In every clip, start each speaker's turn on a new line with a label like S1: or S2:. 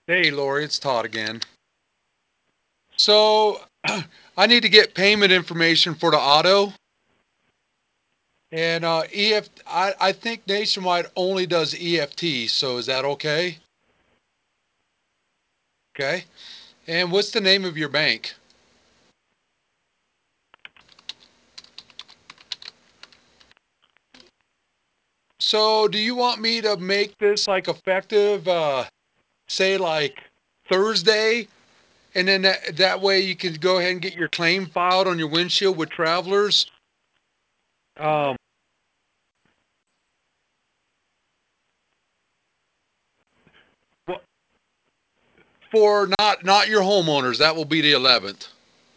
S1: Hey, Lori, it's Todd again. So, I need to get payment information for the auto, and I think Nationwide only does EFT. So, is that okay? Okay. And what's the name of your bank? So, do you want me to make this like effective, say like Thursday, and then that way you can go ahead and get your claim filed on your windshield with Travelers? Um, wh- for not your homeowners, that will be the 11th.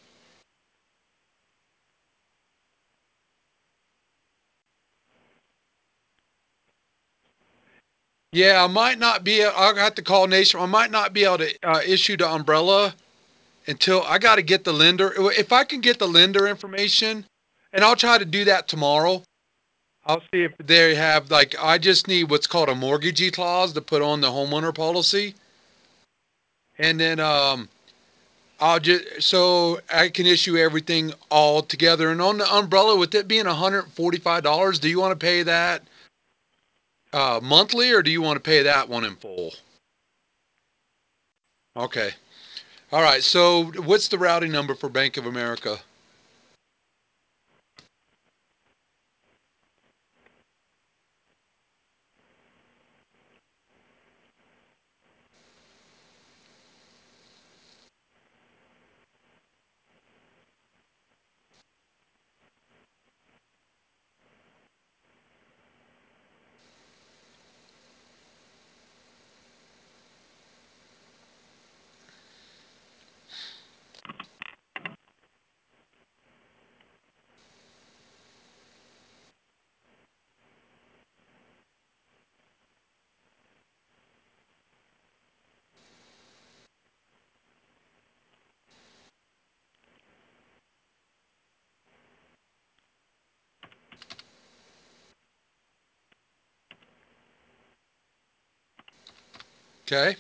S1: Yeah, I might not be. I'll have to call Nation. I might not be able to issue the umbrella until I got to get the lender. If I can get the lender information, and I'll try to do that tomorrow. I'll see if they have like I just need what's called a mortgagee clause to put on the homeowner policy, and then I'll just so I can issue everything all together. And on the umbrella, with it being $145, do you want to pay that monthly or do you want to pay that one in full? Okay. All right. So, what's the routing number for Bank of America? Okay.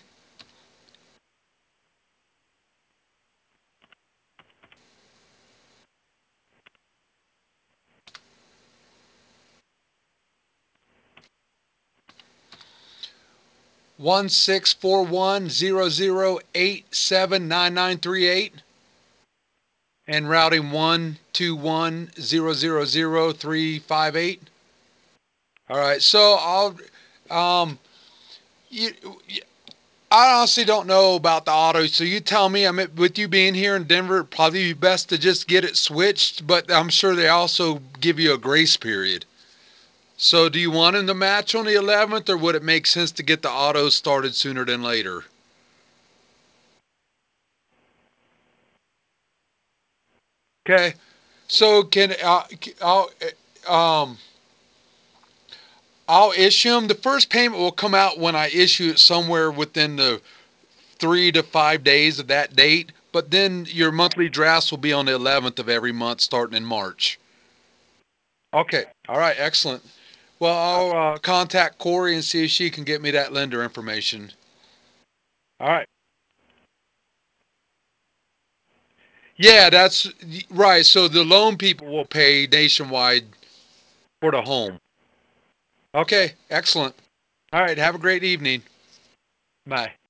S1: 164100879938 and routing 121000358. All right. So um you, I honestly don't know about the auto, so you tell me. With you being here in Denver, it'd probably be best to just get it switched, but I'm sure they also give you a grace period. So, do you want him to match on the 11th, or would it make sense to get the autos started sooner than later? Okay. So, um, I'll issue them. The first payment will come out when I issue it somewhere within the 3 to 5 days of that date. But then your monthly drafts will be on the 11th of every month, starting in March. Okay. All right. Excellent. Well, I'll contact Corey and see if she can get me that lender information. All right. Yeah, that's right. So the loan people will pay nationwide for the home. Okay. Excellent. All right. Have a great evening. Bye.